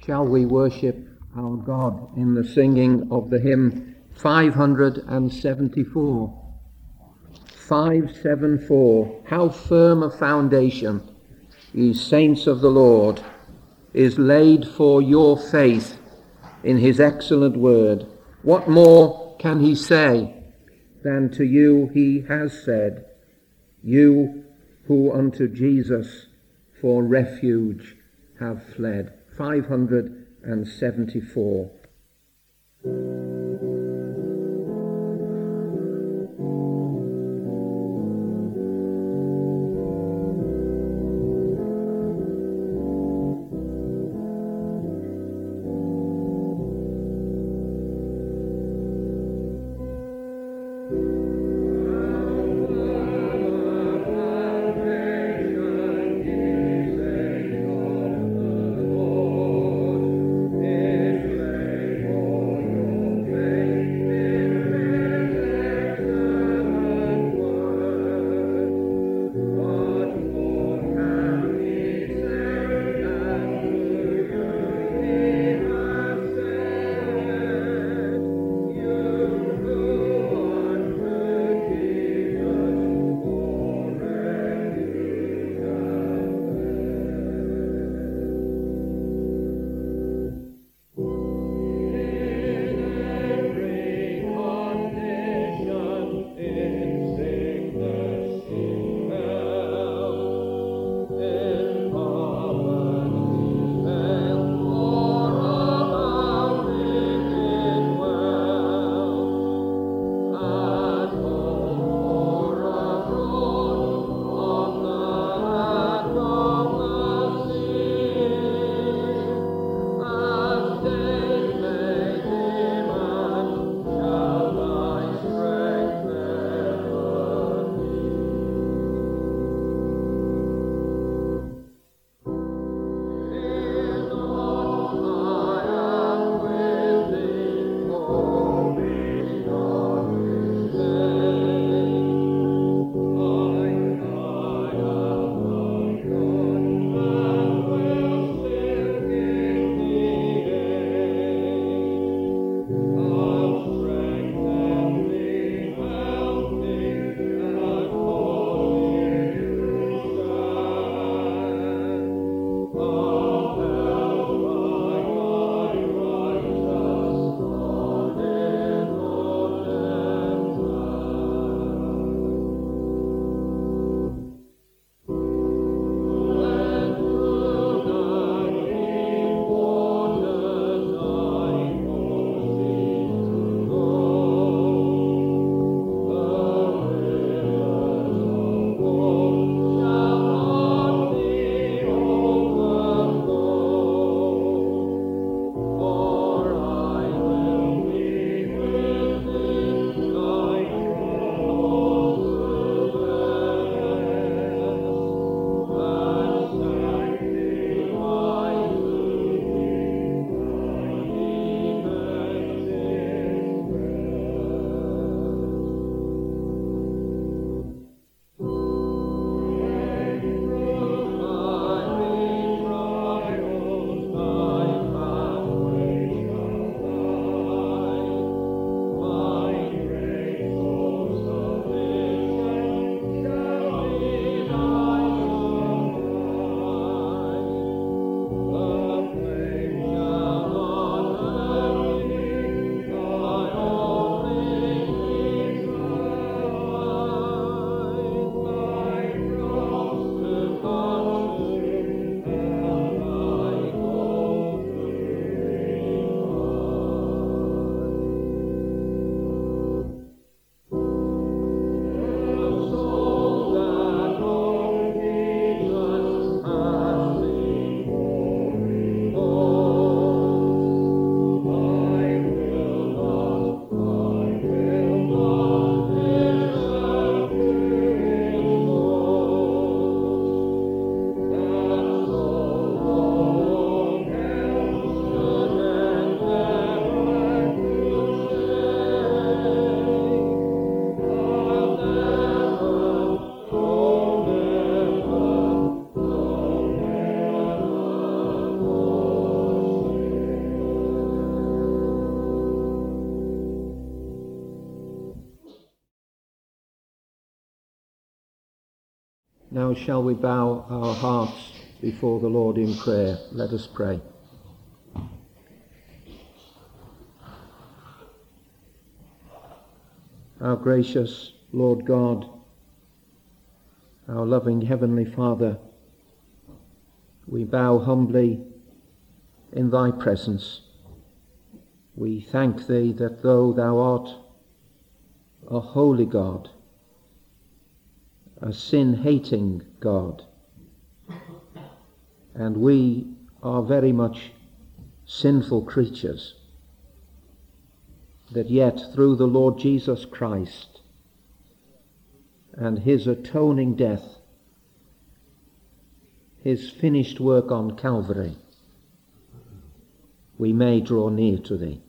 Shall we worship our God in the singing of the hymn 574? 574. How firm a foundation, ye saints of the Lord, is laid for your faith in his excellent word. What more can he say than to you he has said, you who unto Jesus for refuge have fled? 574. Now shall we bow our hearts before the Lord in prayer. Let us pray. Our gracious Lord God, our loving Heavenly Father, we bow humbly in thy presence. We thank thee that though thou art a holy God, a sin-hating God, and we are very much sinful creatures, that yet through the Lord Jesus Christ and his atoning death, his finished work on Calvary, we may draw near to thee.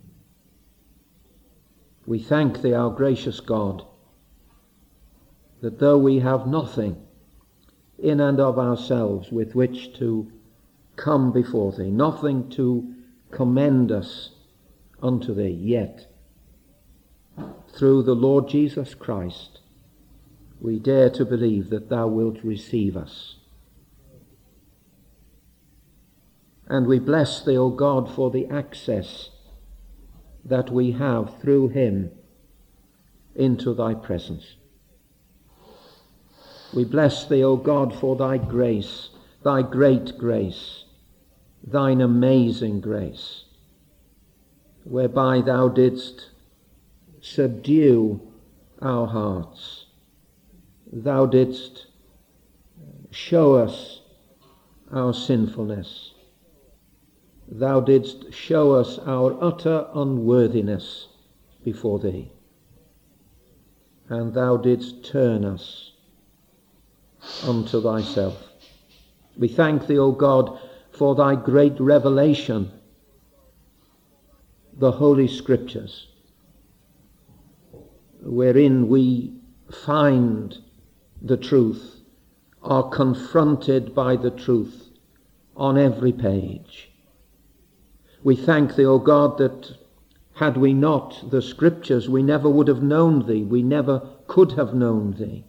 We thank thee, our gracious God, that though we have nothing in and of ourselves with which to come before thee, nothing to commend us unto thee, yet through the Lord Jesus Christ we dare to believe that thou wilt receive us. And we bless thee, O God, for the access that we have through him into thy presence. We bless thee, O God, for thy grace, thy great grace, thine amazing grace, whereby thou didst subdue our hearts. Thou didst show us our sinfulness. Thou didst show us our utter unworthiness before thee. And thou didst turn us unto thyself. We thank thee, O God, for thy great revelation, the Holy Scriptures, wherein we find the truth, are confronted by the truth on every page. We thank thee, O God, that had we not the Scriptures, we never would have known thee, we never could have known thee.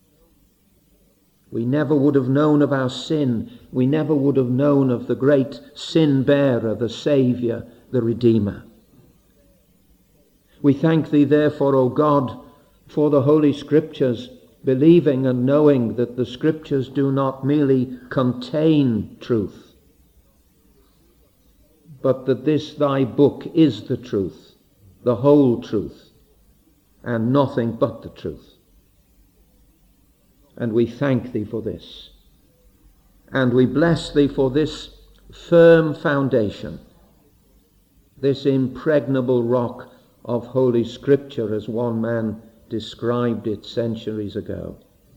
We never would have known of our sin, we never would have known of the great sin-bearer, the Saviour, the Redeemer. We thank thee therefore, O God, for the Holy Scriptures, believing and knowing that the Scriptures do not merely contain truth, but that this thy book is the truth, the whole truth, and nothing but the truth. And we thank thee for this. And we bless thee for this firm foundation, this impregnable rock of Holy Scripture, as one man described it centuries ago.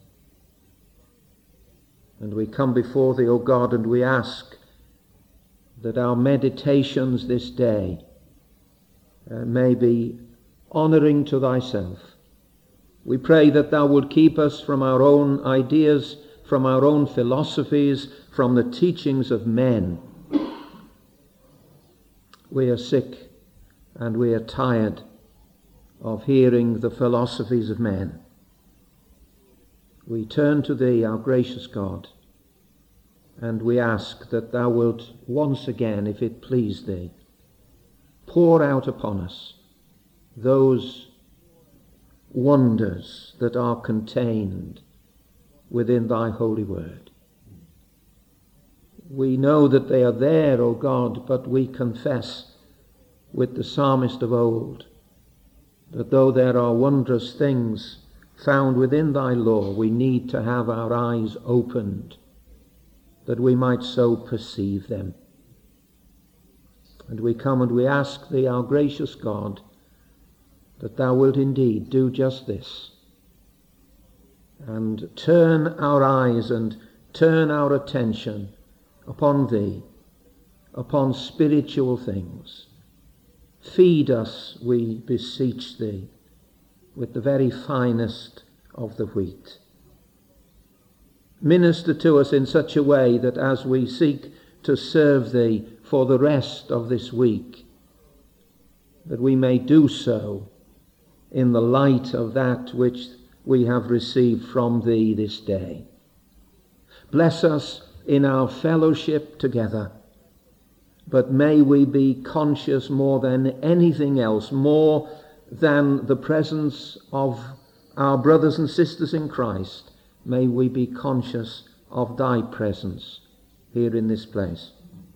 And we come before thee, O God, and we ask that our meditations this day may be honouring to thyself. We pray that thou would keep us from our own ideas, from our own philosophies, from the teachings of men. We are sick and we are tired of hearing the philosophies of men. We turn to thee, our gracious God, and we ask that thou wilt once again, if it please thee, pour out upon us those wonders that are contained within thy holy word. We know that they are there, O God, but we confess with the psalmist of old that though there are wondrous things found within thy law, we need to have our eyes opened that we might so perceive them. And we come and we ask thee, our gracious God, that thou wilt indeed do just this, and turn our eyes and turn our attention upon thee, upon spiritual things. Feed us, we beseech thee, with the very finest of the wheat. Minister to us in such a way that as we seek to serve thee for the rest of this week, that we may do so in the light of that which we have received from thee this day. Bless us in our fellowship together. But may we be conscious more than anything else, more than the presence of our brothers and sisters in Christ, may we be conscious of thy presence here in this place.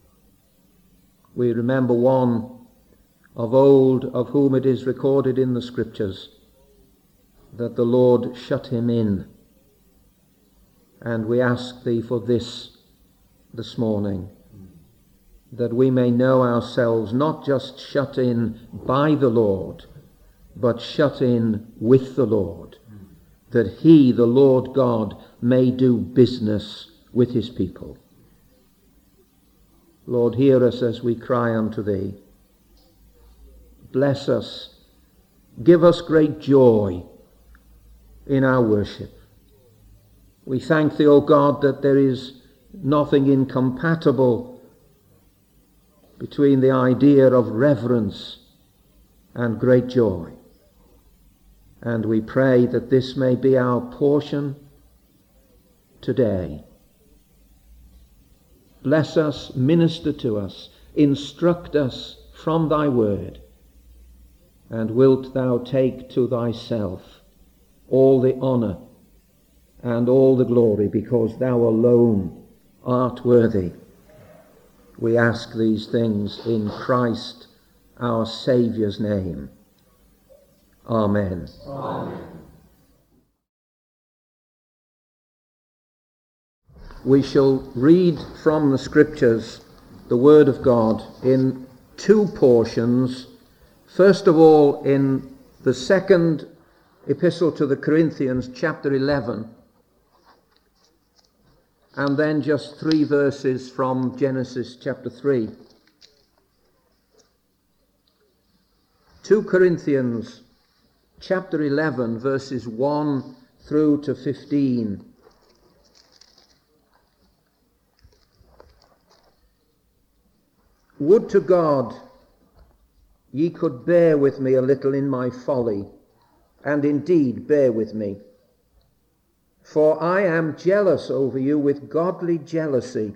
We remember one of old of whom it is recorded in the Scriptures that the Lord shut him in. And we ask thee for this morning, that we may know ourselves not just shut in by the Lord, but shut in with the Lord, that he, the Lord God, may do business with his people. Lord, hear us as we cry unto thee. Bless us. Give us great joy in our worship. We thank thee, O God, that there is nothing incompatible between the idea of reverence and great joy. And we pray that this may be our portion today. Bless us, minister to us, instruct us from thy word, and wilt thou take to thyself all the honour and all the glory, because thou alone art worthy. We ask these things in Christ our Saviour's name. Amen. Amen. We shall read from the Scriptures the Word of God in two portions. First of all, in the second epistle to the Corinthians, chapter 11, and then just 3 verses from Genesis chapter 3. 2 Corinthians chapter 11, verses 1 through to 15. Would to God ye could bear with me a little in my folly, and indeed bear with me. For I am jealous over you with godly jealousy.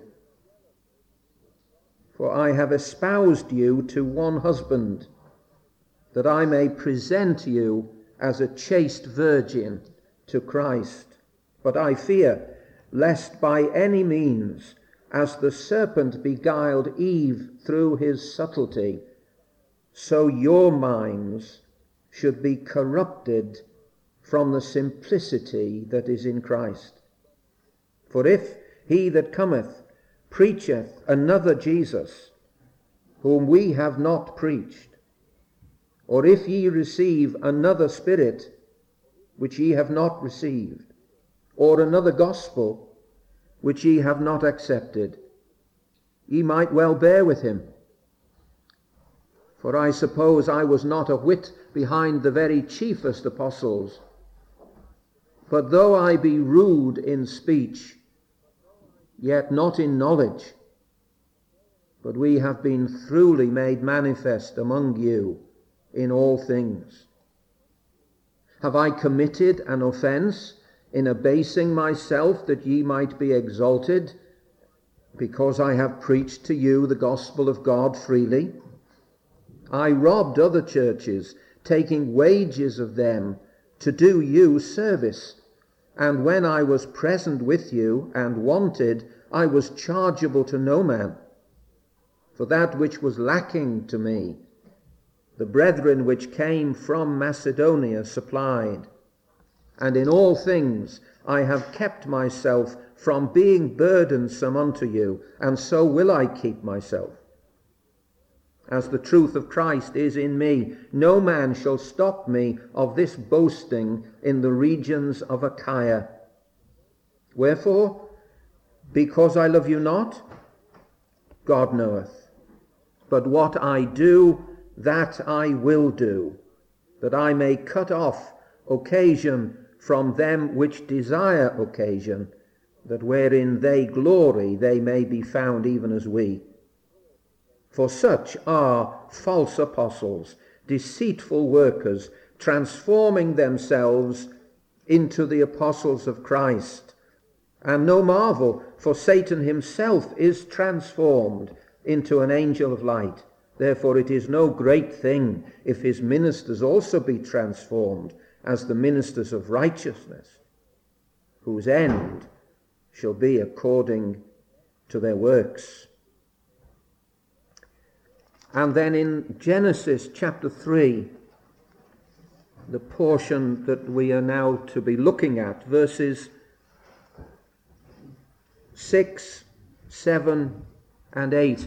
For I have espoused you to one husband, that I may present you as a chaste virgin to Christ. But I fear, lest by any means, as the serpent beguiled Eve through his subtlety, so your minds should be corrupted from the simplicity that is in Christ. For if he that cometh preacheth another Jesus, whom we have not preached, or if ye receive another Spirit, which ye have not received, or another gospel, which ye have not accepted, ye might well bear with him. For I suppose I was not a whit behind the very chiefest apostles. But though I be rude in speech, yet not in knowledge, but we have been throughly made manifest among you in all things. Have I committed an offence in abasing myself that ye might be exalted, because I have preached to you the gospel of God freely? I robbed other churches, taking wages of them to do you service. And when I was present with you and wanted, I was chargeable to no man. For that which was lacking to me, the brethren which came from Macedonia supplied. And in all things I have kept myself from being burdensome unto you, and so will I keep myself. As the truth of Christ is in me, no man shall stop me of this boasting in the regions of Achaia. Wherefore? Because I love you not? God knoweth. But what I do, that I will do, that I may cut off occasion from them which desire occasion, that wherein they glory they may be found even as we. For such are false apostles, deceitful workers, transforming themselves into the apostles of Christ. And no marvel, for Satan himself is transformed into an angel of light. Therefore it is no great thing if his ministers also be transformed as the ministers of righteousness, whose end shall be according to their works. And then in Genesis chapter 3, the portion that we are now to be looking at, verses 6, 7, and 8.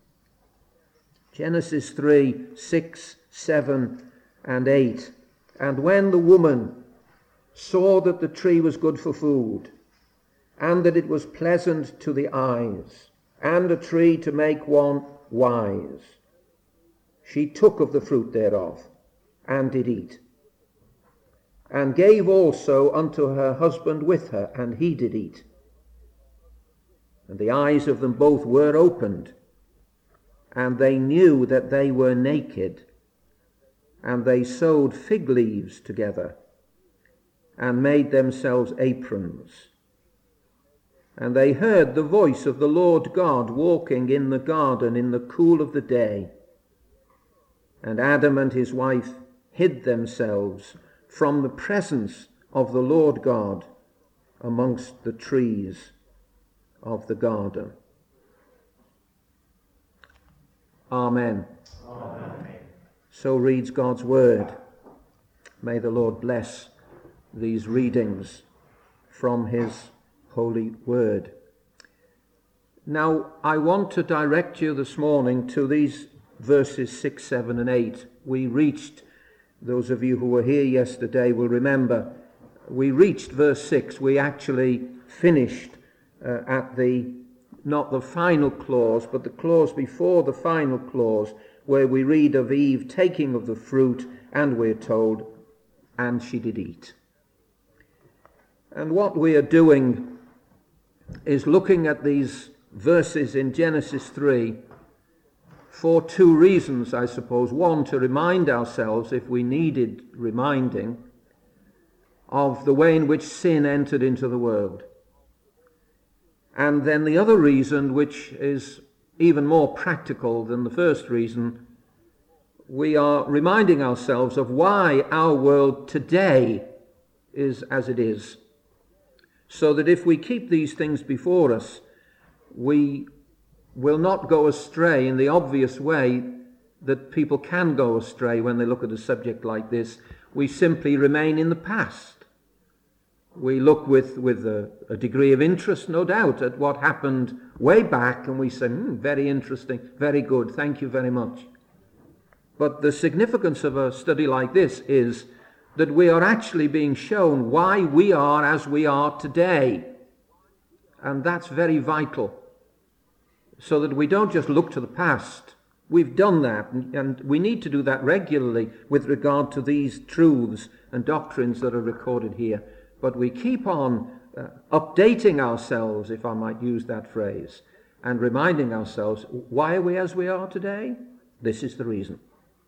Genesis 3, 6, 7, and 8. And when the woman saw that the tree was good for food, and that it was pleasant to the eyes, and a tree to make one wise, she took of the fruit thereof, and did eat, and gave also unto her husband with her, and he did eat. And the eyes of them both were opened, and they knew that they were naked, and they sewed fig leaves together, and made themselves aprons. And they heard the voice of the Lord God walking in the garden in the cool of the day. And Adam and his wife hid themselves from the presence of the Lord God amongst the trees of the garden. Amen. Amen. So reads God's word. May the Lord bless these readings from his holy word. Now, I want to direct you this morning to these verses 6, 7, and 8. We reached, those of you who were here yesterday will remember, we reached verse 6. We actually finished at not the final clause, but the clause before the final clause, where we read of Eve taking of the fruit, and we're told, and she did eat. And what we are doing is looking at these verses in Genesis 3 for two reasons, I suppose. One, to remind ourselves, if we needed reminding, of the way in which sin entered into the world. And then the other reason, which is even more practical than the first reason, we are reminding ourselves of why our world today is as it is. So that if we keep these things before us, we will not go astray in the obvious way that people can go astray when they look at a subject like this. We simply remain in the past. We look with a degree of interest, no doubt, at what happened way back, and we say, very interesting, very good, thank you very much. But the significance of a study like this is that we are actually being shown why we are as we are today. And that's very vital. So that we don't just look to the past. We've done that, and we need to do that regularly with regard to these truths and doctrines that are recorded here. But we keep on updating ourselves, if I might use that phrase, and reminding ourselves, why are we as we are today? This is the reason.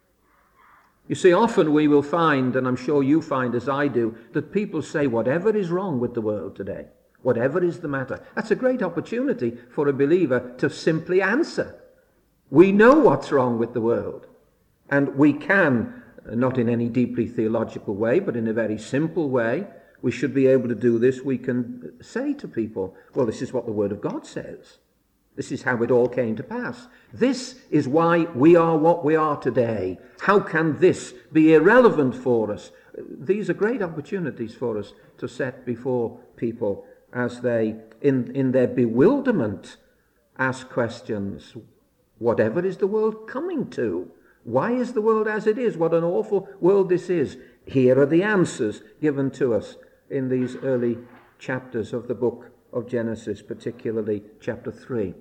You see, often we will find, and I'm sure you find as I do, that people say whatever is wrong with the world today, whatever is the matter. That's a great opportunity for a believer to simply answer. We know what's wrong with the world, and we can, not in any deeply theological way, but in a very simple way, we should be able to do this. We can say to people, well, this is what the Word of God says. This is how it all came to pass. This is why we are what we are today. How can this be irrelevant for us? These are great opportunities for us to set before people as they, in their bewilderment, ask questions. Whatever is the world coming to? Why is the world as it is? What an awful world this is. Here are the answers given to us in these early chapters of the book of Genesis, particularly chapter 3.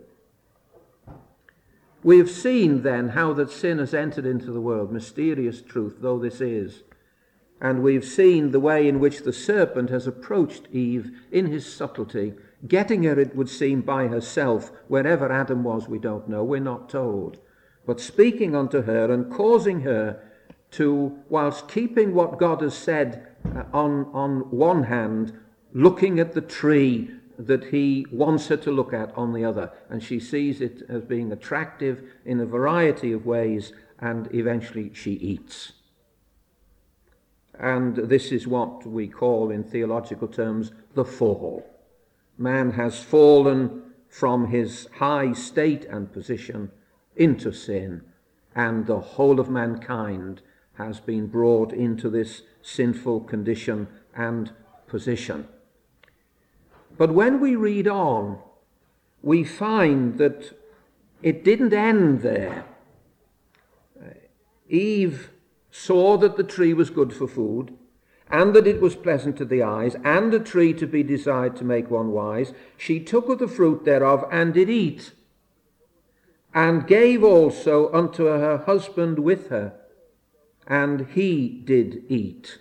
We have seen then how that sin has entered into the world, mysterious truth though this is. And we've seen the way in which the serpent has approached Eve in his subtlety, getting her, it would seem, by herself. Wherever Adam was, we don't know, we're not told. But speaking unto her and causing her to, whilst keeping what God has said on one hand, looking at the tree that he wants her to look at on the other, and she sees it as being attractive in a variety of ways, and eventually she eats. And this is what we call in theological terms the fall. Man has fallen from his high state and position into sin, and the whole of mankind has been brought into this sinful condition and position. But when we read on, we find that it didn't end there. Eve saw that the tree was good for food, and that it was pleasant to the eyes, and a tree to be desired to make one wise. She took of the fruit thereof, and did eat, and gave also unto her husband with her, and he did eat.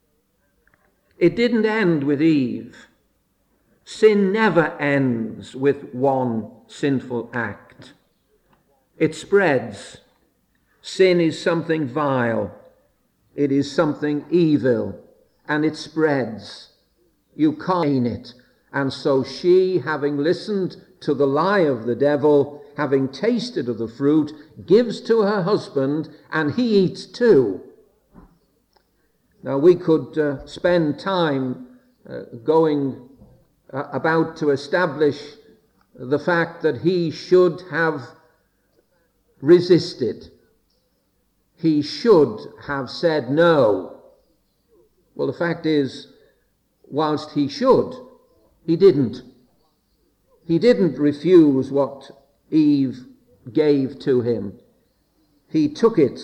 It didn't end with Eve. Sin never ends with one sinful act. It spreads. Sin is something vile. It is something evil, and it spreads. You can't gain it. And so she, having listened to the lie of the devil, having tasted of the fruit, gives to her husband, and he eats too. Now we could spend time going about to establish the fact that he should have resisted. He should have said no. Well, the fact is, whilst he should, he didn't. He didn't refuse what Eve gave to him. He took it,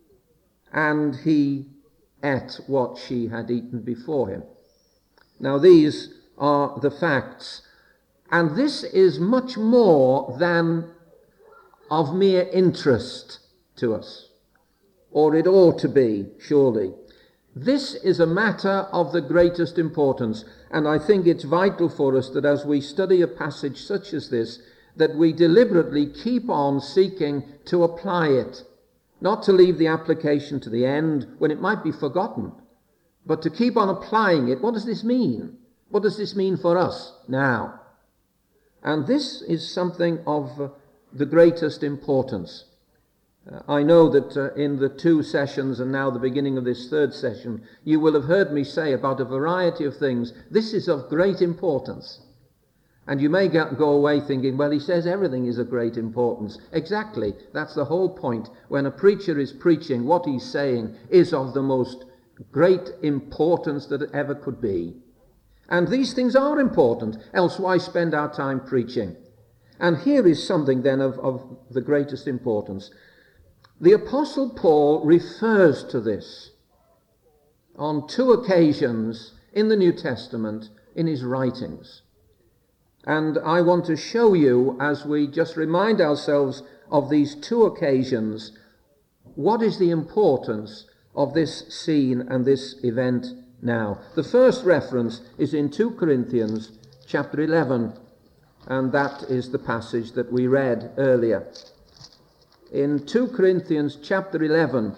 and he ate what she had eaten before him. Now these are the facts, and this is much more than of mere interest to us, or it ought to be, surely. This is a matter of the greatest importance, and I think it's vital for us that as we study a passage such as this, that we deliberately keep on seeking to apply it, not to leave the application to the end when it might be forgotten, but to keep on applying it. What does this mean? What does this mean for us now? And this is something of the greatest importance. I know that in the 2 sessions and now the beginning of this 3rd session, you will have heard me say about a variety of things. This is of great importance. And you may go away thinking, well, he says everything is of great importance. Exactly. That's the whole point. When a preacher is preaching, what he's saying is of the most great importance that it ever could be. And these things are important, else why spend our time preaching? And here is something then of the greatest importance. The Apostle Paul refers to this on 2 occasions in the New Testament in his writings. And I want to show you, as we just remind ourselves of these 2 occasions, what is the importance of this scene and this event now. The first reference is in 2 Corinthians chapter 11, and that is the passage that we read earlier. In 2 Corinthians chapter 11,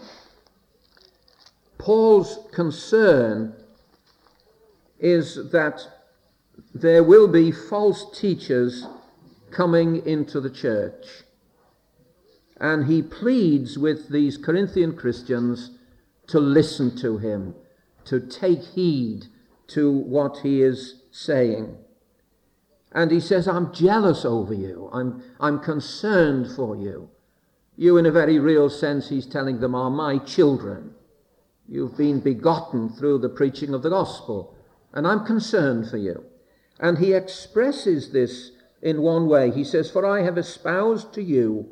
Paul's concern is that there will be false teachers coming into the church. And he pleads with these Corinthian Christians to listen to him, to take heed to what he is saying. And he says, I'm jealous over you. I'm concerned for you. You, in a very real sense, he's telling them, are my children. You've been begotten through the preaching of the gospel, and I'm concerned for you. And he expresses this in one way. He says, for I have espoused you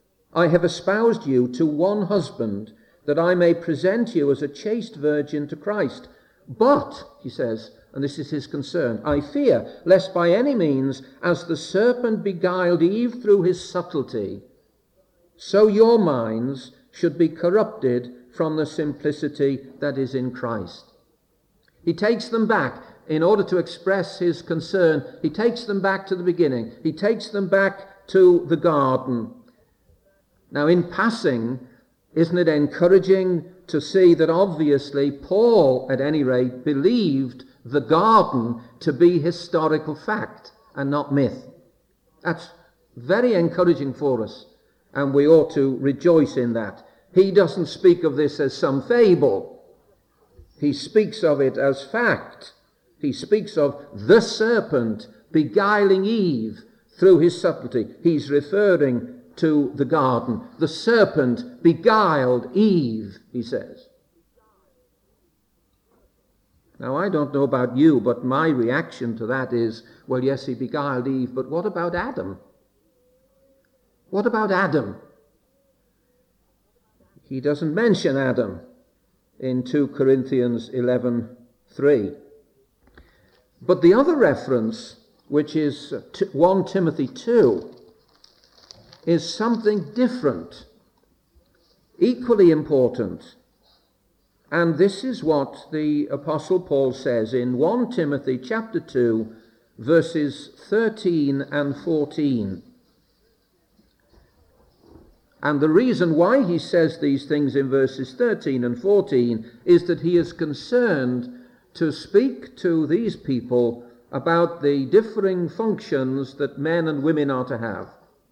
to one husband, that I may present you as a chaste virgin to Christ. But, he says, and this is his concern, I fear, lest by any means, as the serpent beguiled Eve through his subtlety, so your minds should be corrupted from the simplicity that is in Christ. He takes them back in order to express his concern. He takes them back to the beginning. He takes them back to the garden. Now, in passing, isn't it encouraging to see that obviously Paul, at any rate, believed the garden to be historical fact? and not myth. That's very encouraging for us, and we ought to rejoice in that. He doesn't speak of this as some fable. He speaks of it as fact. He speaks of the serpent beguiling Eve through his subtlety. He's referring to the garden. The serpent beguiled Eve, he says. Now, I don't know about you, but my reaction to that is, well, yes, he beguiled Eve, but what about Adam? What about Adam? He doesn't mention Adam in 2 Corinthians 11:3. But the other reference, which is 1 Timothy 2, is something different, equally important. And this is what the Apostle Paul says in 1 Timothy chapter 2, verses 13 and 14. And the reason why he says these things in verses 13 and 14 is that he is concerned to speak to these people about the differing functions that men and women are to have.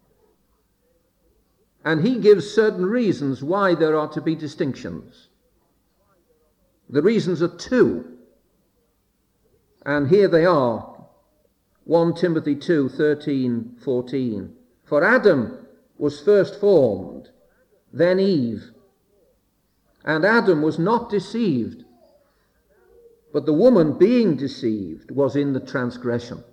And he gives certain reasons why there are to be distinctions. The reasons are two. And here they are. 1 Timothy 2, 13, 14. For Adam was first formed, then Eve. And Adam was not deceived, but the woman being deceived was in the transgression.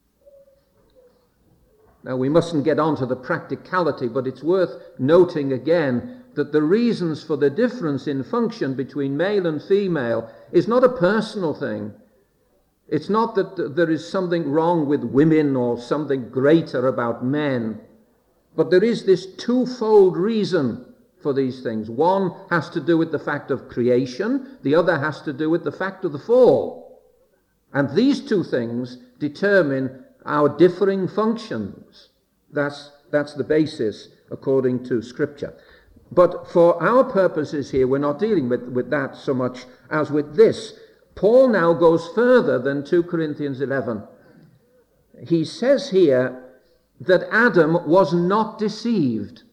Now, we mustn't get on to the practicality, but it's worth noting again that the reasons for the difference in function between male and female is not a personal thing. It's not that there is something wrong with women or something greater about men, but there is this twofold reason for these things. One has to do with the fact of creation, the other has to do with the fact of the fall. And these two things determine our differing functions. That's the basis according to Scripture. But for our purposes here, we're not dealing with that so much as with this. Paul now goes further than 2 Corinthians 11. He says here that Adam was not deceived.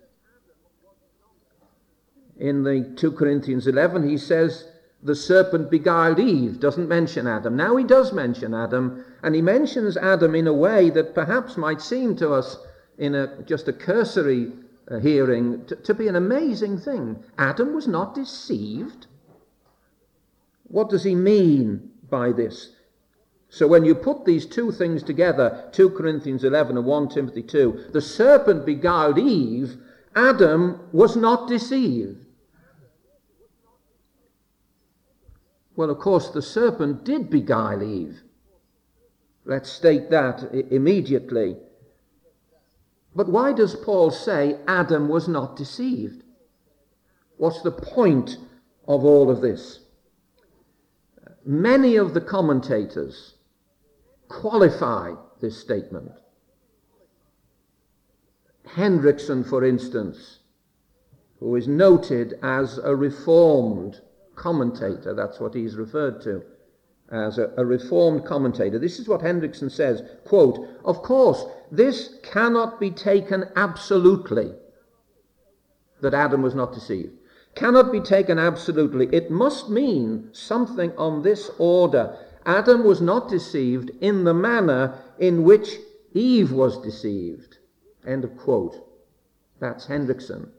In the 2 Corinthians 11, he says the serpent beguiled Eve, doesn't mention Adam. Now he does mention Adam, and he mentions Adam in a way that perhaps might seem to us in just a cursory hearing to be an amazing thing. Adam was not deceived. What does he mean by this? So when you put these two things together, 2 Corinthians 11 and 1 Timothy 2, the serpent beguiled Eve, Adam was not deceived. Well, of course, the serpent did beguile Eve. Let's state that immediately. But why does Paul say Adam was not deceived? What's the point of all of this? Many of the commentators qualify this statement. Hendrickson, for instance, who is noted as a Reformed commentator, that's what he's referred to as a Reformed commentator. This is what Hendrickson says, quote, "Of course, this cannot be taken absolutely, that Adam was not deceived. Cannot be taken absolutely. It must mean something on this order. Adam was not deceived in the manner in which Eve was deceived." End of quote. That's Hendrickson.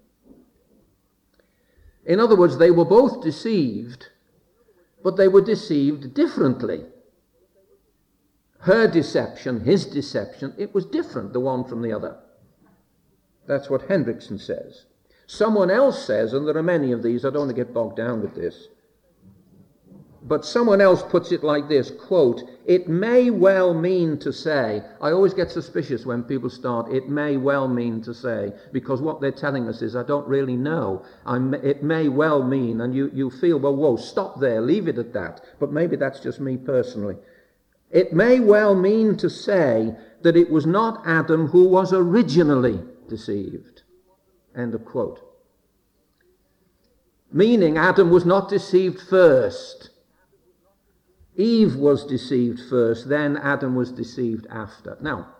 In other words, they were both deceived, but they were deceived differently. Her deception, his deception, it was different, the one from the other. That's what Hendrickson says. Someone else says, and there are many of these, I don't want to get bogged down with this, but someone else puts it like this, quote, "It may well mean to say," I always get suspicious when people start, "it may well mean to say," because what they're telling us is, I don't really know. It may well mean, and you feel, well, whoa, stop there, leave it at that. But maybe that's just me personally. "It may well mean to say that it was not Adam who was originally deceived." End of quote. Meaning Adam was not deceived first. Eve was deceived first, then Adam was deceived after. Now,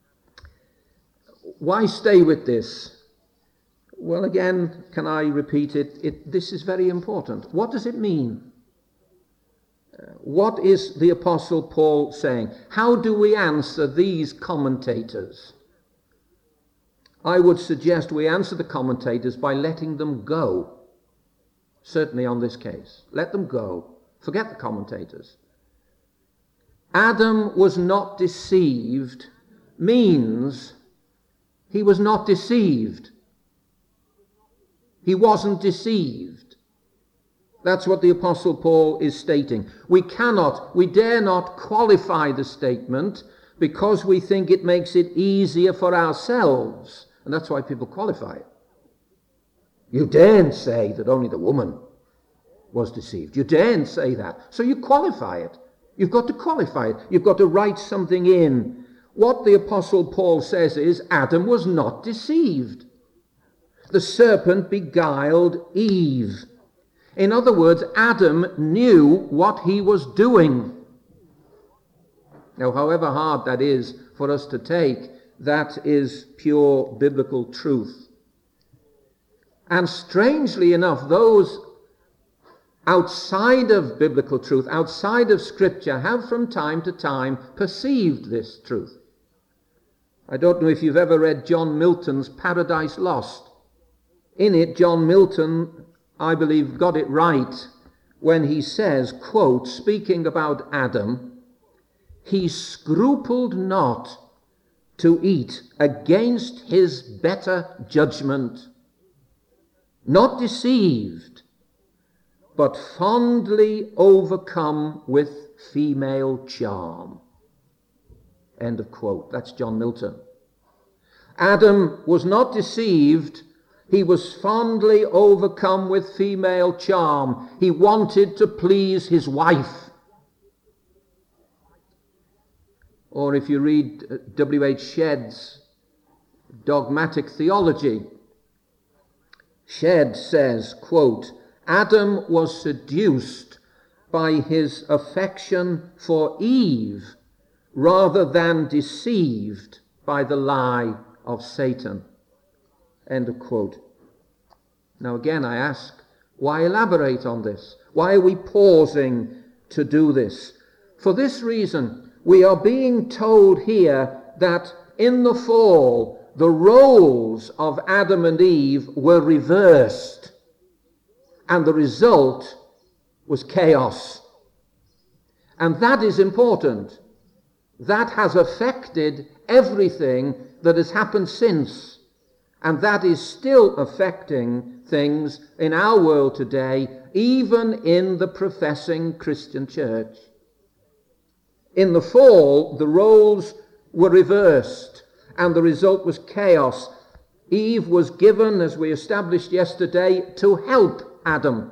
why stay with this? Well, again, can I repeat it? This is very important. What does it mean? What is the Apostle Paul saying? How do we answer these commentators? I would suggest we answer the commentators by letting them go. Certainly on this case. Let them go. Forget the commentators. Adam was not deceived means he was not deceived. He wasn't deceived. That's what the Apostle Paul is stating. We dare not qualify the statement because we think it makes it easier for ourselves. And that's why people qualify it. You daren't say that only the woman was deceived. You daren't say that. So you qualify it. You've got to qualify it. You've got to write something in. What the Apostle Paul says is Adam was not deceived. The serpent beguiled Eve. In other words, Adam knew what he was doing. Now, however hard that is for us to take, that is pure biblical truth. And strangely enough, those outside of biblical truth, outside of Scripture, have from time to time perceived this truth. I don't know if you've ever read John Milton's Paradise Lost. In it, John Milton, I believe, got it right when he says, quote, speaking about Adam, he scrupled not to eat against his better judgment, not deceived, but fondly overcome with female charm. End of quote. That's John Milton. Adam was not deceived. He was fondly overcome with female charm. He wanted to please his wife. Or if you read W.H. Shedd's Dogmatic Theology, Shedd says, quote, Adam was seduced by his affection for Eve rather than deceived by the lie of Satan. End of quote. Now again I ask, why elaborate on this? Why are we pausing to do this? For this reason, we are being told here that in the fall, the roles of Adam and Eve were reversed. And the result was chaos. And that is important. That has affected everything that has happened since. And that is still affecting things in our world today, even in the professing Christian church. In the fall, the roles were reversed, and the result was chaos. Eve was given, as we established yesterday, to help Adam.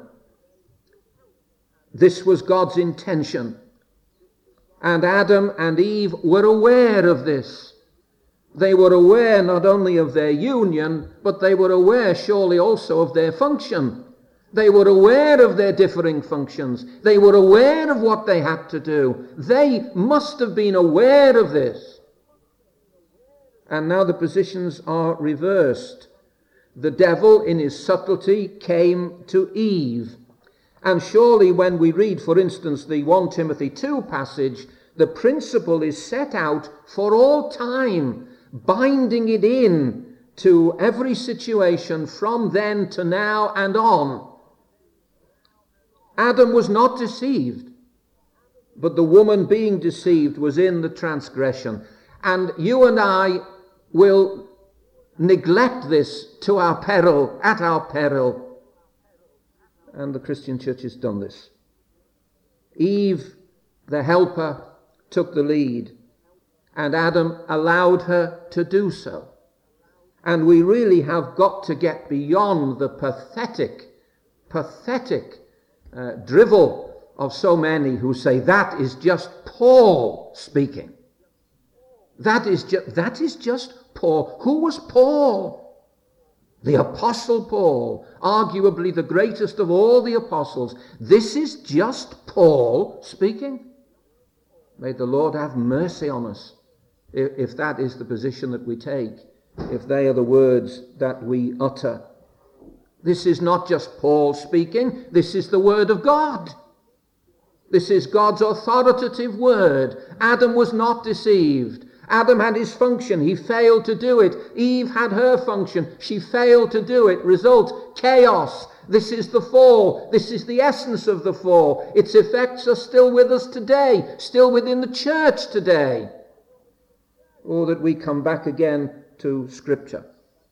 This was God's intention. And Adam and Eve were aware of this. They were aware not only of their union, but they were aware surely also of their function. They were aware of their differing functions. They were aware of what they had to do. They must have been aware of this. And now the positions are reversed. The devil, in his subtlety, came to Eve. And surely when we read, for instance, the 1 Timothy 2 passage, the principle is set out for all time, binding it in to every situation from then to now and on. Adam was not deceived, but the woman being deceived was in the transgression. And you and I will neglect this to our peril, at our peril. And the Christian church has done this. Eve, the helper, took the lead, and Adam allowed her to do so. And we really have got to get beyond the pathetic drivel of so many who say that is just Paul speaking. That is just Paul. Who was Paul? The Apostle Paul, arguably the greatest of all the apostles. This is just Paul speaking. May the Lord have mercy on us if that is the position that we take, if they are the words that we utter. This is not just Paul speaking, this is the word of God. This is God's authoritative word. Adam was not deceived. Adam had his function. He failed to do it. Eve had her function. She failed to do it. Result, chaos. This is the fall. This is the essence of the fall. Its effects are still with us today, still within the church today. Oh, that we come back again to Scripture.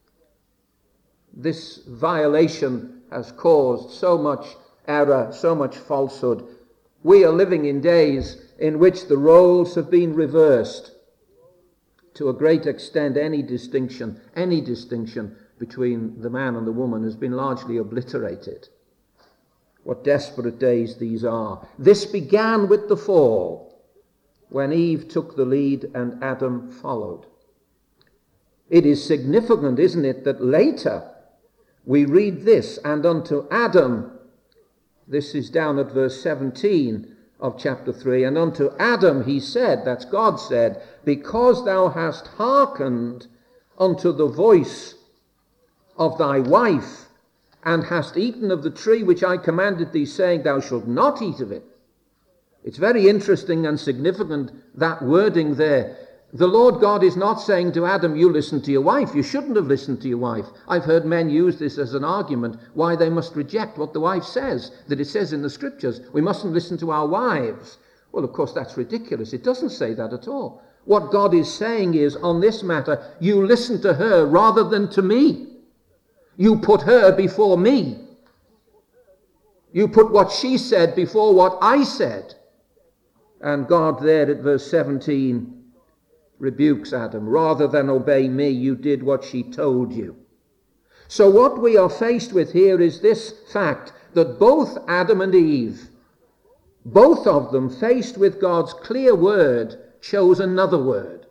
This violation has caused so much error, so much falsehood. We are living in days in which the roles have been reversed. To a great extent, any distinction between the man and the woman has been largely obliterated. What desperate days these are. This began with the fall, when Eve took the lead and Adam followed. It is significant, isn't it, that later we read this, and unto Adam, this is down at verse 17 of chapter 3, and unto Adam he said, that's God said, because thou hast hearkened unto the voice of thy wife, and hast eaten of the tree which I commanded thee, saying, thou shalt not eat of it. It's very interesting and significant, that wording there. The Lord God is not saying to Adam, you listen to your wife. You shouldn't have listened to your wife. I've heard men use this as an argument why they must reject what the wife says, that it says in the Scriptures. We mustn't listen to our wives. Well, of course, that's ridiculous. It doesn't say that at all. What God is saying is, on this matter, you listen to her rather than to me. You put her before me. You put what she said before what I said. And God there at verse 17 rebukes Adam. Rather than obey me, you did what she told you. So what we are faced with here is this fact, that both Adam and Eve, both of them faced with God's clear word, chose another word.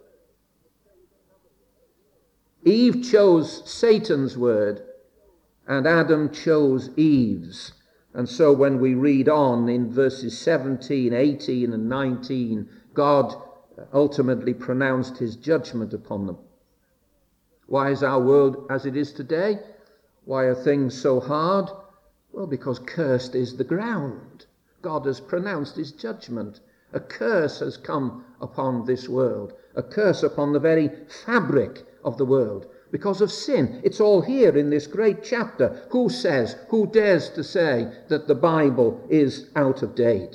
Eve chose Satan's word, and Adam chose Eve's. And so when we read on in verses 17, 18 and 19, God ultimately pronounced his judgment upon them. Why is our world as it is today? Why are things so hard? Well, because cursed is the ground. God has pronounced his judgment. A curse has come upon this world, a curse upon the very fabric of the world because of sin. It's all here in this great chapter. Who dares to say that the Bible is out of date?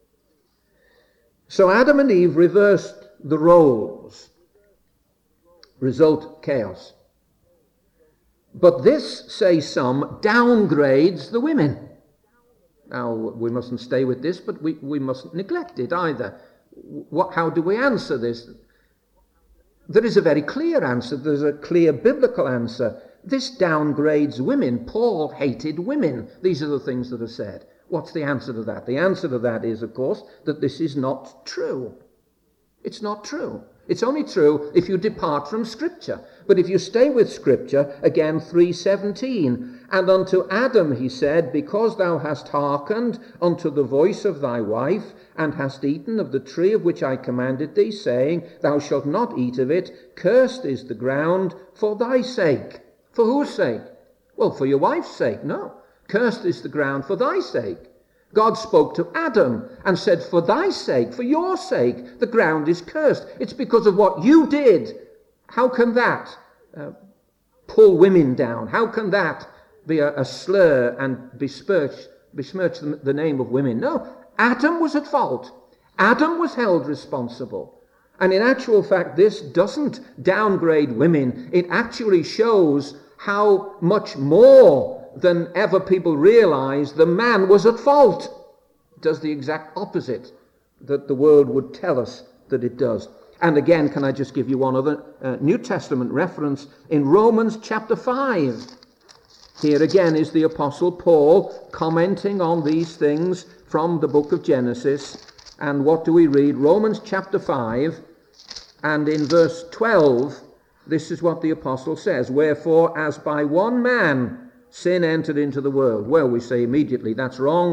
So Adam and Eve reversed the roles. Result, chaos. But this, say some, downgrades the women. Now, we mustn't stay with this, but we mustn't neglect it either. How do we answer this? There is a very clear answer. There's a clear biblical answer. This downgrades women. Paul hated women. These are the things that are said. What's the answer to that? The answer to that is, of course, that this is not true. It's not true. It's only true if you depart from Scripture. But if you stay with Scripture, again 3:17, and unto Adam he said, because thou hast hearkened unto the voice of thy wife, and hast eaten of the tree of which I commanded thee, saying, thou shalt not eat of it, cursed is the ground for thy sake. For whose sake? Well, for your wife's sake, no. Cursed is the ground for thy sake. God spoke to Adam and said, for thy sake, for your sake, the ground is cursed. It's because of what you did. How can that pull women down? How can that be a slur and besmirch the name of women? No, Adam was at fault. Adam was held responsible. And in actual fact, this doesn't downgrade women. It actually shows how much more than ever people realize the man was at fault. It does the exact opposite that the world would tell us that it does. And again, can I just give you one other New Testament reference in Romans chapter 5. Here again is the Apostle Paul commenting on these things from the book of Genesis. And what do we read? Romans chapter 5, and in verse 12, this is what the Apostle says. Wherefore, as by one man sin entered into the world. Well, we say immediately that's wrong.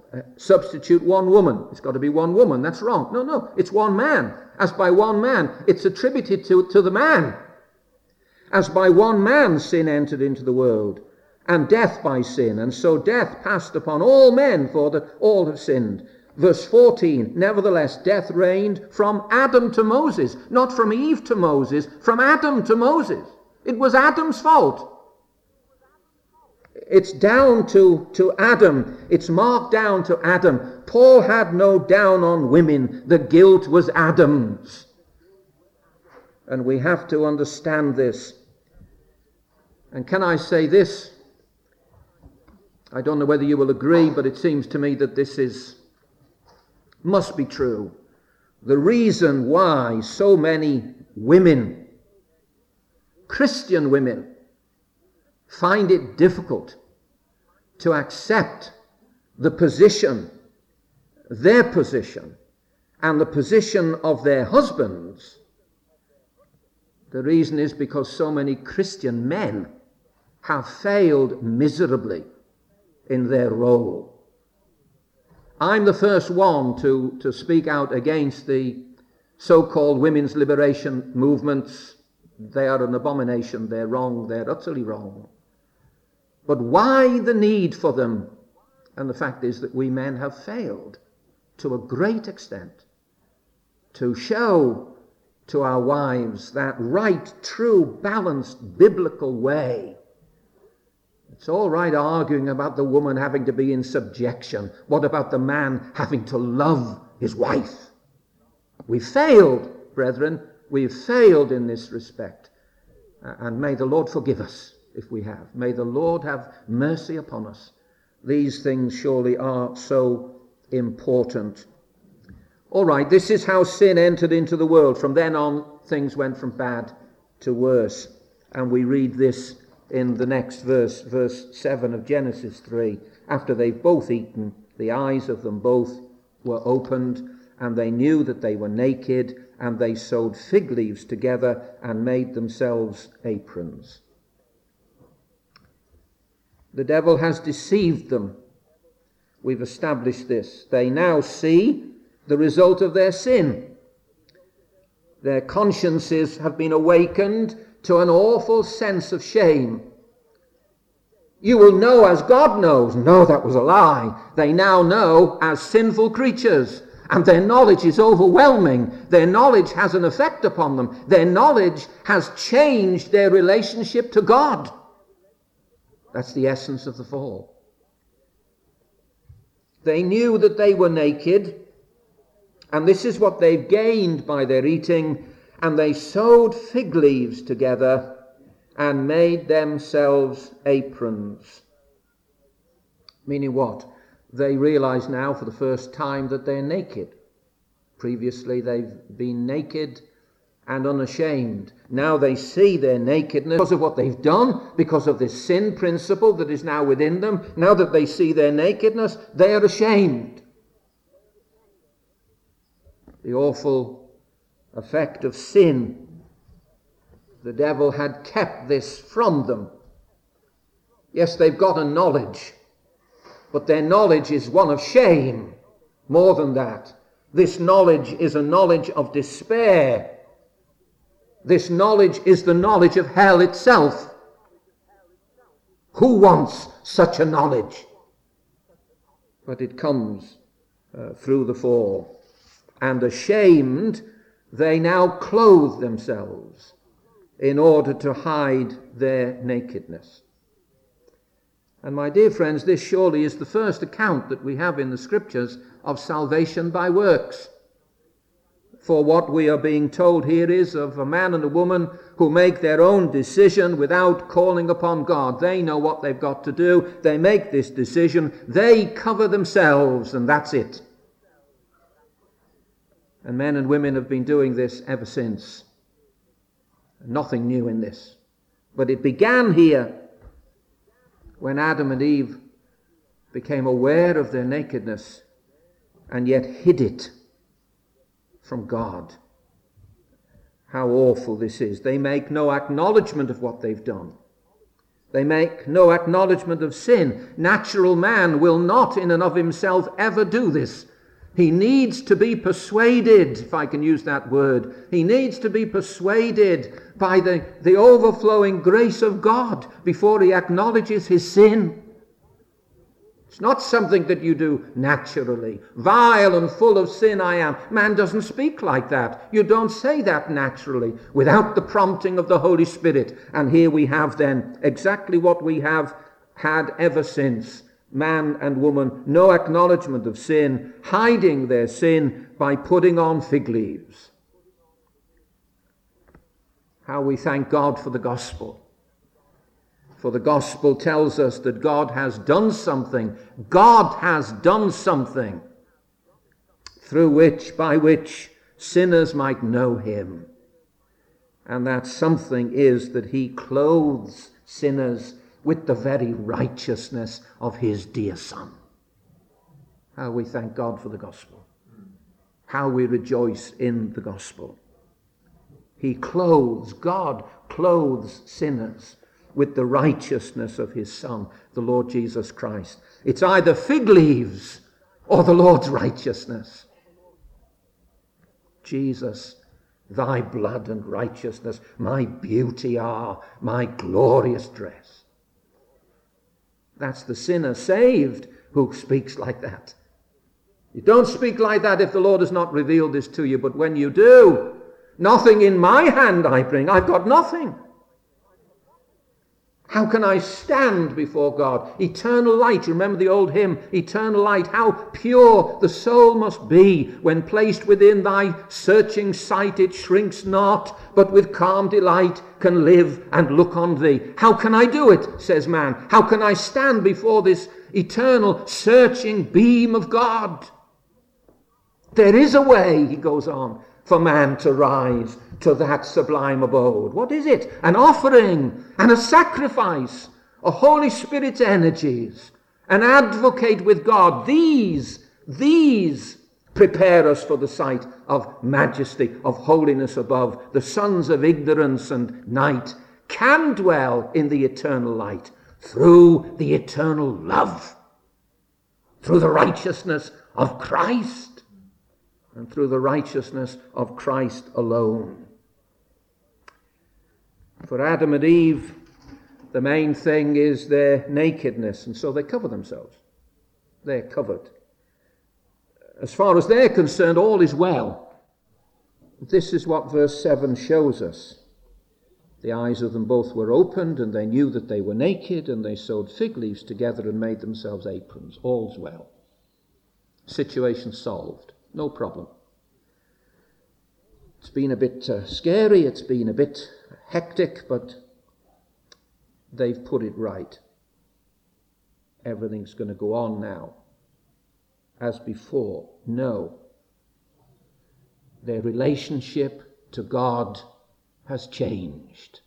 substitute one woman. It's got to be one woman. That's wrong. No, it's one man. As by one man, it's attributed to the man. As by one man sin entered into the world, and death by sin, and so death passed upon all men, for that all have sinned. Verse 14, nevertheless death reigned from Adam to Moses, not from Eve to Moses, from Adam to Moses. It was Adam's fault. It's down to Adam. It's marked down to Adam. Paul had no down on women. The guilt was Adam's. And we have to understand this. And can I say this? I don't know whether you will agree, but it seems to me that this must be true. The reason why so many women, Christian women, find it difficult to accept the position, their position, and the position of their husbands, the reason is because so many Christian men have failed miserably in their role. I'm the first one to speak out against the so-called women's liberation movements. They are an abomination. They're wrong. They're utterly wrong. But why the need for them? And the fact is that we men have failed to a great extent to show to our wives that right, true, balanced, biblical way. It's all right arguing about the woman having to be in subjection. What about the man having to love his wife? We've failed, brethren. We've failed in this respect. And may the Lord forgive us if we have. May the Lord have mercy upon us. These things surely are so important. All right, this is how sin entered into the world. From then on, things went from bad to worse. And we read this in the next verse, verse 7 of Genesis 3. After they've both eaten, the eyes of them both were opened, and they knew that they were naked, and they sewed fig leaves together and made themselves aprons. The devil has deceived them. We've established this. They now see the result of their sin. Their consciences have been awakened to an awful sense of shame. You will know as God knows. No, that was a lie. They now know as sinful creatures, and their knowledge is overwhelming. Their knowledge has an effect upon them. Their knowledge has changed their relationship to God. That's the essence of the fall. They knew that they were naked, and this is what they've gained by their eating, and they sewed fig leaves together and made themselves aprons. Meaning what? They realize now for the first time that they're naked. Previously they've been naked and unashamed. Now they see their nakedness because of what they've done, because of this sin principle that is now within them. Now that they see their nakedness, they are ashamed. The awful effect of sin. The devil had kept this from them. Yes, they've got a knowledge, but their knowledge is one of shame. More than that, this knowledge is a knowledge of despair. This knowledge is the knowledge of hell itself. Who wants such a knowledge? But it comes through the fall. And ashamed, they now clothe themselves in order to hide their nakedness. And my dear friends, this surely is the first account that we have in the Scriptures of salvation by works. For what we are being told here is of a man and a woman who make their own decision without calling upon God. They know what they've got to do. They make this decision. They cover themselves, and that's it. And men and women have been doing this ever since. Nothing new in this. But it began here when Adam and Eve became aware of their nakedness and yet hid it from God. How awful this is. They make no acknowledgement of what they've done. They make no acknowledgement of sin. Natural man will not in and of himself ever do this. He needs to be persuaded, if I can use that word. He needs to be persuaded by the overflowing grace of God before he acknowledges his sin. It's not something that you do naturally. Vile and full of sin I am. Man doesn't speak like that. You don't say that naturally without the prompting of the Holy Spirit. And here we have then exactly what we have had ever since. Man and woman, no acknowledgement of sin, hiding their sin by putting on fig leaves. How we thank God for the gospel. For the gospel tells us that God has done something. God has done something by which sinners might know him. And that something is that he clothes sinners with the very righteousness of his dear Son. How we thank God for the gospel. How we rejoice in the gospel. God clothes sinners with the righteousness of his Son, the Lord Jesus Christ. It's either fig leaves or the Lord's righteousness. Jesus, thy blood and righteousness, my beauty are, my glorious dress. That's the sinner saved who speaks like that. You don't speak like that if the Lord has not revealed this to you, but when you do, nothing in my hand I bring, I've got nothing. How can I stand before God? Eternal light. You remember the old hymn, Eternal Light. How pure the soul must be when placed within thy searching sight. It shrinks not, but with calm delight can live and look on thee. How can I do it, says man? How can I stand before this eternal searching beam of God? There is a way, he goes on, for man to rise to that sublime abode. What is it? An offering and a sacrifice, a Holy Spirit's energies, an advocate with God. These prepare us for the sight of majesty, of holiness above. The sons of ignorance and night can dwell in the eternal light through the eternal love, through the righteousness of Christ, and through the righteousness of Christ alone. For Adam and Eve, the main thing is their nakedness, and so they cover themselves. They're covered. As far as they're concerned, all is well. This is what verse 7 shows us. The eyes of them both were opened, and they knew that they were naked, and they sewed fig leaves together and made themselves aprons. All's well. Situation solved. No problem. It's been a bit scary, it's been a bit hectic, but they've put it right. Everything's going to go on now as before. No. Their relationship to God has changed.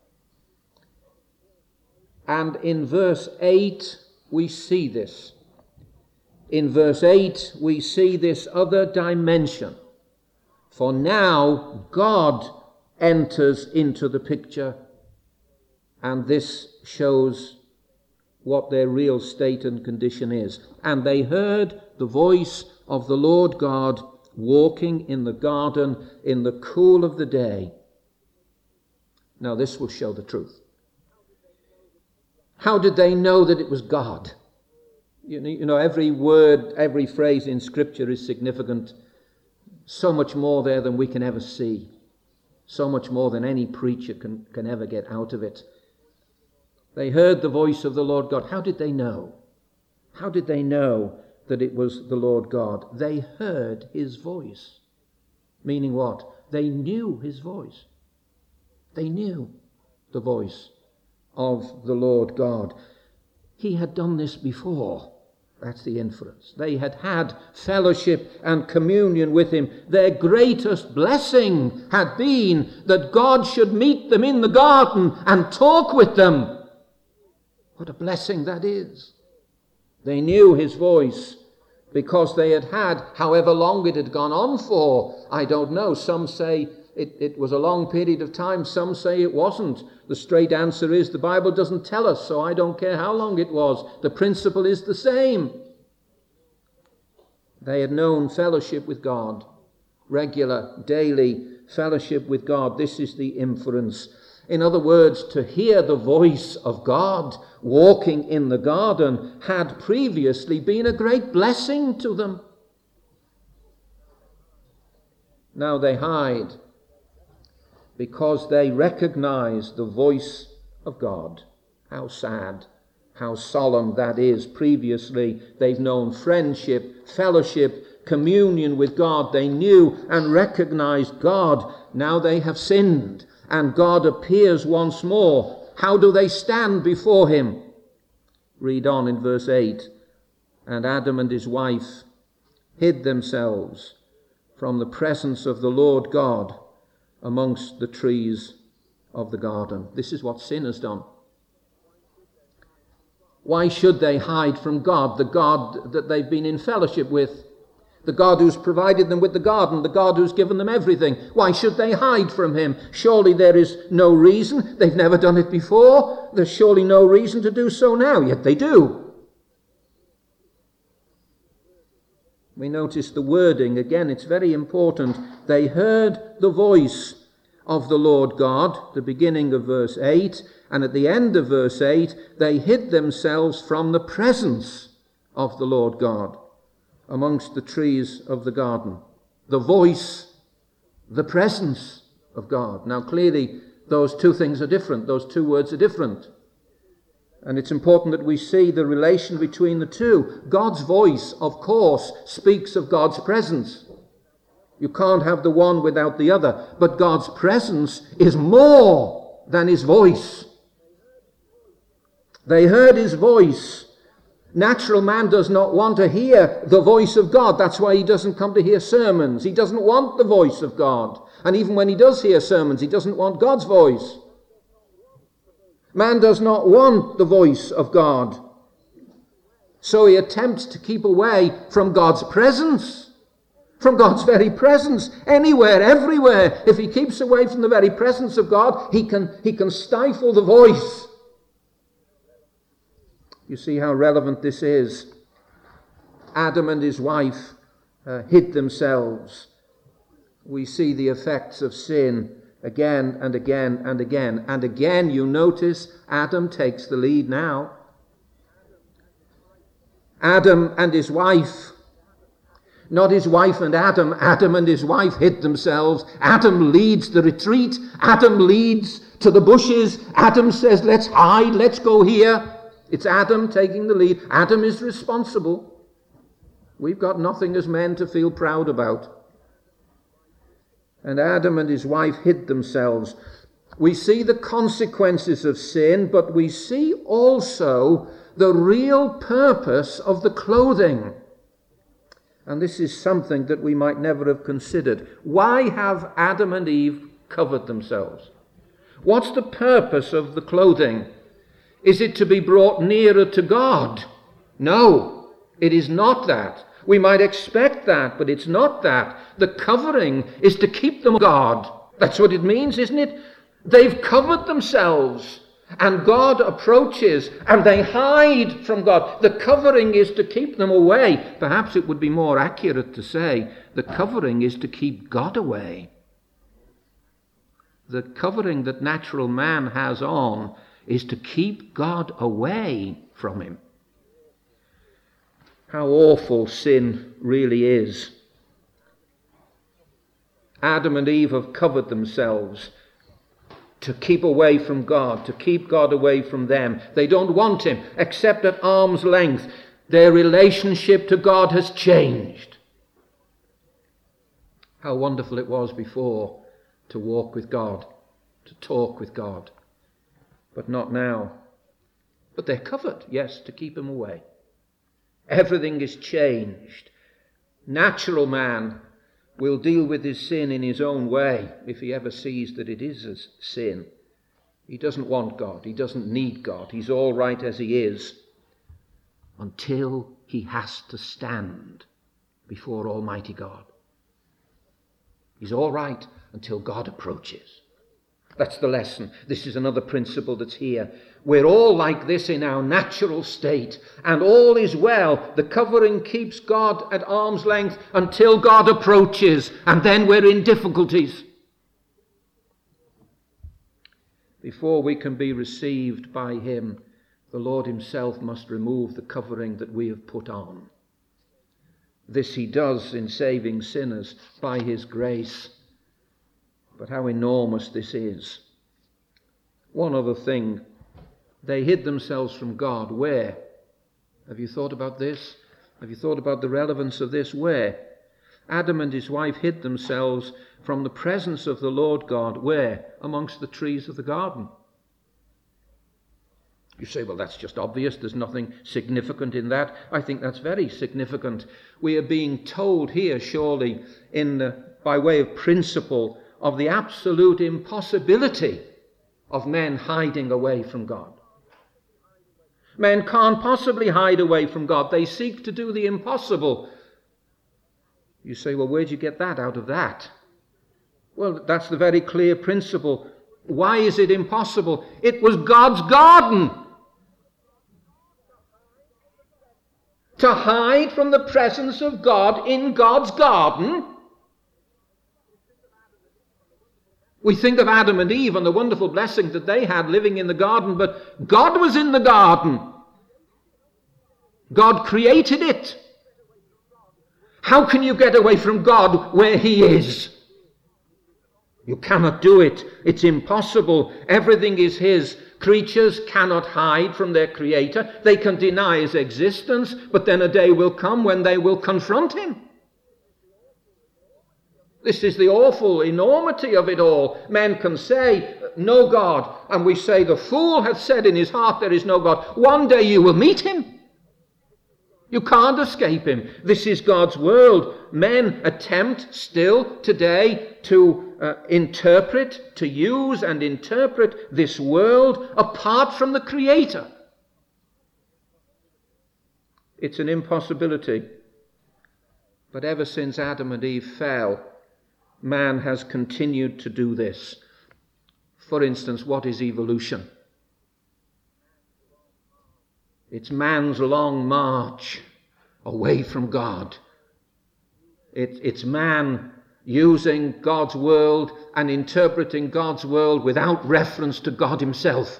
And in verse 8 we see this. In verse 8 we see this other dimension. For now God enters into the picture, and this shows what their real state and condition is. And they heard the voice of the Lord God walking in the garden in the cool of the day. Now this will show the truth. How did they know that it was God? You know, every word, every phrase in Scripture is significant. So much more there than we can ever see. So much more than any preacher can ever get out of it. They heard the voice of the Lord God. How did they know? How did they know that it was the Lord God? They heard his voice. Meaning what? They knew his voice. They knew the voice of the Lord God. He had done this before. That's the inference. They had had fellowship and communion with him. Their greatest blessing had been that God should meet them in the garden and talk with them. What a blessing that is. They knew his voice because they had had, however long it had gone on for, I don't know. Some say it was a long period of time. Some say it wasn't. The straight answer is the Bible doesn't tell us, so I don't care how long it was. The principle is the same. They had known fellowship with God, regular, daily fellowship with God. This is the inference. In other words, to hear the voice of God walking in the garden had previously been a great blessing to them. Now they hide because they recognize the voice of God. How sad, how solemn that is. Previously, they've known friendship, fellowship, communion with God. They knew and recognized God. Now they have sinned, and God appears once more. How do they stand before him? Read on in verse 8. And Adam and his wife hid themselves from the presence of the Lord God amongst the trees of the garden. This is what sin has done. Why should they hide from God, the God that they've been in fellowship with, the God who's provided them with the garden, the God who's given them everything? Why should they hide from him? Surely there is no reason. They've never done it before. There's surely no reason to do so now, yet they do. We notice the wording again, it's very important. They heard the voice of the Lord God, the beginning of verse 8, and at the end of verse 8, they hid themselves from the presence of the Lord God amongst the trees of the garden. The voice, the presence of God. Now clearly those two things are different, those two words are different. And it's important that we see the relation between the two. God's voice, of course, speaks of God's presence. You can't have the one without the other. But God's presence is more than his voice. They heard his voice. Natural man does not want to hear the voice of God. That's why he doesn't come to hear sermons. He doesn't want the voice of God. And even when he does hear sermons, he doesn't want God's voice. Man does not want the voice of God. So he attempts to keep away from God's presence, from God's very presence, anywhere, everywhere. If he keeps away from the very presence of God, he can stifle the voice. You see how relevant this is. Adam and his wife hid themselves. We see the effects of sin again and again and again. And again, you notice Adam takes the lead now. Adam and his wife, not his wife and Adam. Adam and his wife hid themselves. Adam leads the retreat. Adam leads to the bushes. Adam says, let's hide, let's go here. It's Adam taking the lead. Adam is responsible. We've got nothing as men to feel proud about. And Adam and his wife hid themselves. We see the consequences of sin, but we see also the real purpose of the clothing. And this is something that we might never have considered. Why have Adam and Eve covered themselves? What's the purpose of the clothing? Is it to be brought nearer to God? No, it is not that. We might expect that, but it's not that. The covering is to keep them God. That's what it means, isn't it? They've covered themselves, and God approaches, and they hide from God. The covering is to keep them away. Perhaps it would be more accurate to say the covering is to keep God away. The covering that natural man has on is to keep God away from him. How awful sin really is. Adam and Eve have covered themselves to keep away from God, to keep God away from them. They don't want him except at arm's length. Their relationship to God has changed. How wonderful it was before to walk with God, to talk with God. But not now. But they're covered, yes, to keep him away. Everything is changed. Natural man will deal with his sin in his own way if he ever sees that it is a sin. He doesn't want God. He doesn't need God. He's all right as he is until he has to stand before Almighty God. He's all right until God approaches. That's the lesson. This is another principle that's here. We're all like this in our natural state, and all is well. The covering keeps God at arm's length until God approaches, and then we're in difficulties. Before we can be received by him, the Lord himself must remove the covering that we have put on. This he does in saving sinners by his grace. But how enormous this is. One other thing. They hid themselves from God. Where? Have you thought about this? Have you thought about the relevance of this? Where? Adam and his wife hid themselves from the presence of the Lord God. Where? Amongst the trees of the garden. You say, well, that's just obvious. There's nothing significant in that. I think that's very significant. We are being told here, surely, by way of principle, of the absolute impossibility of men hiding away from God. Men can't possibly hide away from God. They seek to do the impossible. You say, well, where'd you get that out of that? Well, that's the very clear principle. Why is it impossible? It was God's garden. To hide from the presence of God in God's garden. We think of Adam and Eve and the wonderful blessing that they had living in the garden, but God was in the garden. God created it. How can you get away from God where he is? You cannot do it. It's impossible. Everything is his. Creatures cannot hide from their Creator. They can deny his existence, but then a day will come when they will confront him. This is the awful enormity of it all. Men can say, no God. And we say, the fool hath said in his heart, there is no God. One day you will meet him. You can't escape him. This is God's world. Men attempt still today to interpret, to use and interpret this world apart from the Creator. It's an impossibility. But ever since Adam and Eve fell, man has continued to do this. For instance, what is evolution? It's man's long march away from God. It's man using God's world and interpreting God's world without reference to God himself.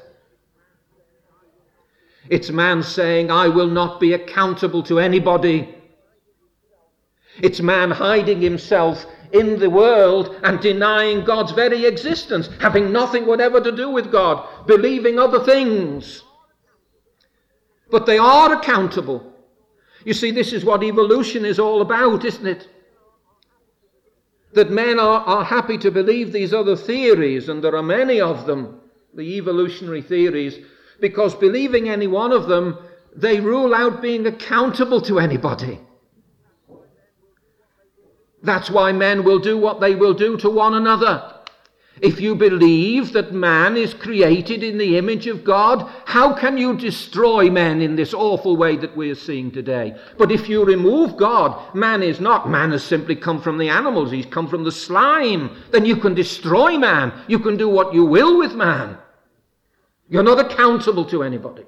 It's man saying, I will not be accountable to anybody. It's man hiding himself in the world and denying God's very existence, having nothing whatever to do with God, believing other things. But they are accountable. You see, this is what evolution is all about, isn't it? That men are happy to believe these other theories, and there are many of them, the evolutionary theories, because believing any one of them, they rule out being accountable to anybody. That's why men will do what they will do to one another. If you believe that man is created in the image of God, how can you destroy men in this awful way that we are seeing today? But if you remove God, man is not. Man has simply come from the animals. He's come from the slime. Then you can destroy man. You can do what you will with man. You're not accountable to anybody.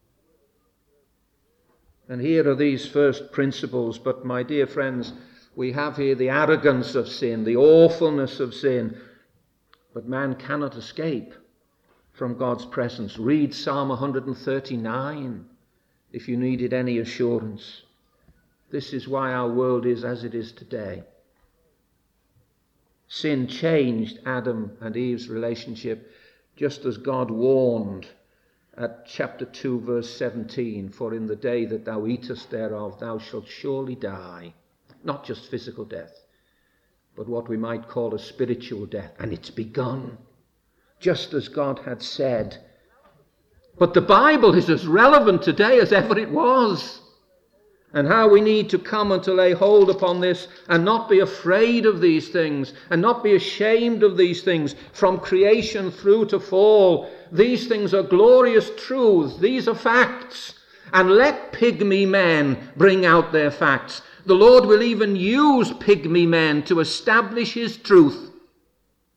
And here are these first principles. But my dear friends, we have here the arrogance of sin, the awfulness of sin. But man cannot escape from God's presence. Read Psalm 139 if you needed any assurance. This is why our world is as it is today. Sin changed Adam and Eve's relationship, just as God warned at chapter 2, verse 17, for in the day that thou eatest thereof, thou shalt surely die. Not just physical death, but what we might call a spiritual death. And it's begun, just as God had said. But the Bible is as relevant today as ever it was. And how we need to come and to lay hold upon this and not be afraid of these things and not be ashamed of these things from creation through to fall. These things are glorious truths. These are facts. And let pygmy men bring out their facts. The Lord will even use pygmy men to establish his truth.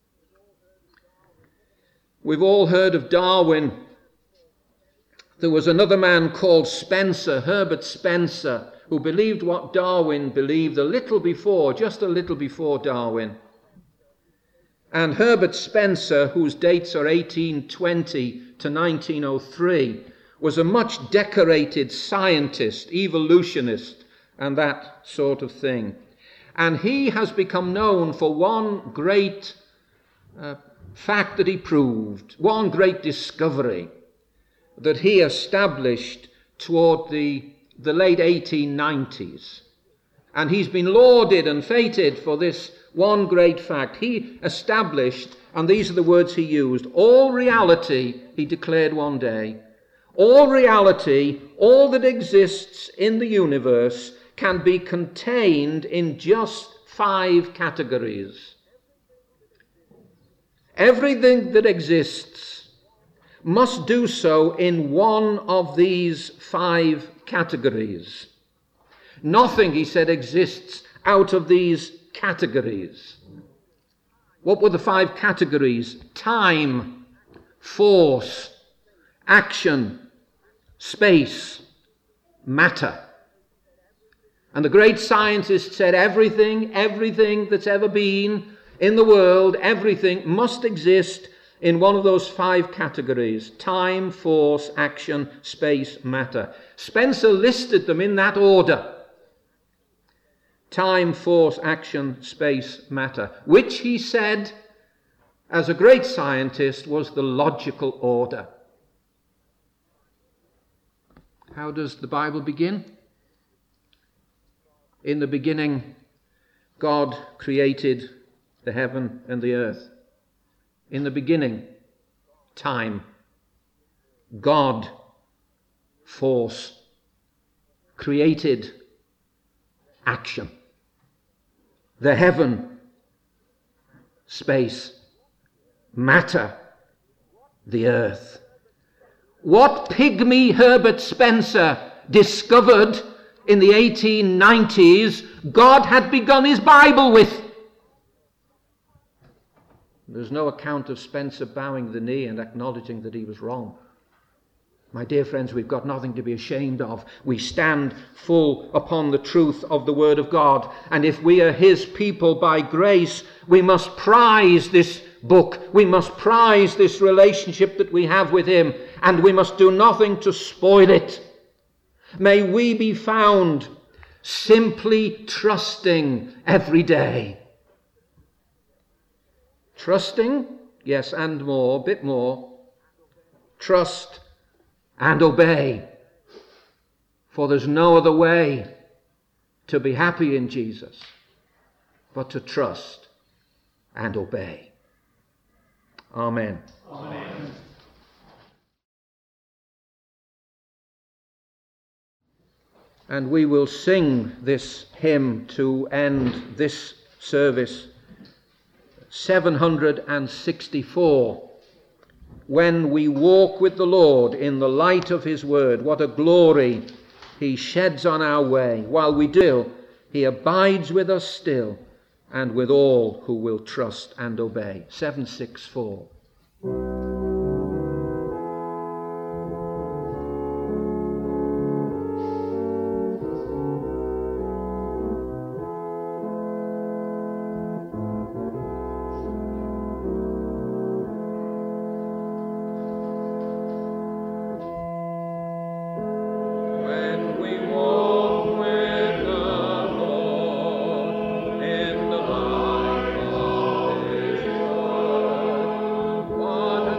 We've all heard of Darwin. There was another man called Spencer, Herbert Spencer, who believed what Darwin believed just a little before Darwin. And Herbert Spencer, whose dates are 1820 to 1903, was a much decorated scientist, evolutionist, and that sort of thing. And he has become known for one great fact that he proved, one great discovery that he established toward the late 1890s. And he's been lauded and feted for this one great fact. He established, and these are the words he used, all reality, he declared one day, all reality, all that exists in the universe can be contained in just 5 categories. Everything that exists must do so in one of these 5 categories. Nothing, he said, exists out of these categories. What were the 5 categories? Time, force, action, space, matter. And the great scientist said everything that's ever been in the world, everything must exist in one of those 5 categories: time, force, action, space, matter. Spencer listed them in that order: time, force, action, space, matter, which he said, as a great scientist, was the logical order. How does the Bible begin? In the beginning, God created the heaven and the earth. In the beginning, time, God, force, created, action. The heaven, space, matter, the earth. What pygmy Herbert Spencer discovered in the 1890s, God had begun his Bible with. There's no account of Spencer bowing the knee and acknowledging that he was wrong. My dear friends, we've got nothing to be ashamed of. We stand full upon the truth of the Word of God. And if we are His people by grace, we must prize this book. We must prize this relationship that we have with Him. And we must do nothing to spoil it. May we be found simply trusting every day. Trusting, yes, and more, a bit more. Trust and obey. For there's no other way to be happy in Jesus but to trust and obey. Amen. Amen. And we will sing this hymn to end this service, 764. When we walk with the Lord in the light of His word, what a glory He sheds on our way. While we do, He abides with us still, and with all who will trust and obey. 764. What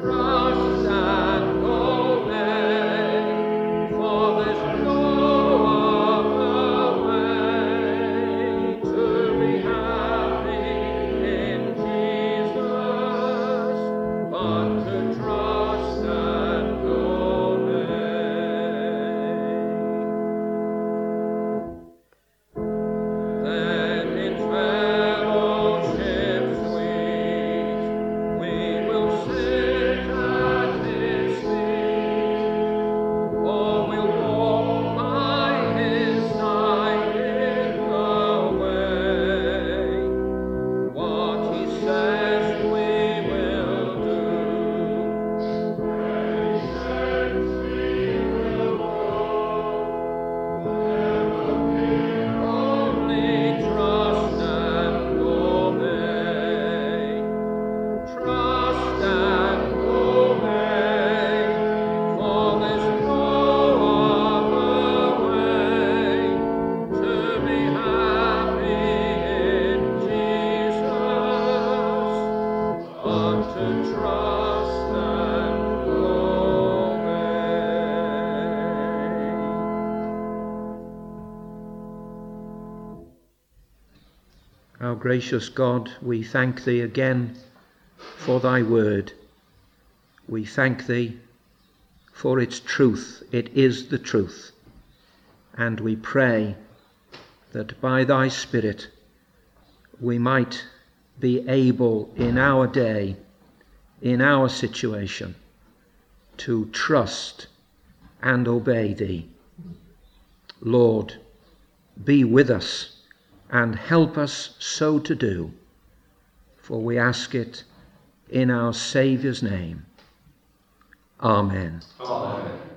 Our gracious God, we thank thee again for thy word. We thank thee for its truth. It is the truth. And we pray that by thy Spirit we might be able in our day, in our situation, to trust and obey thee. Lord, be with us and help us so to do, for we ask it in our Saviour's name. Amen. Amen.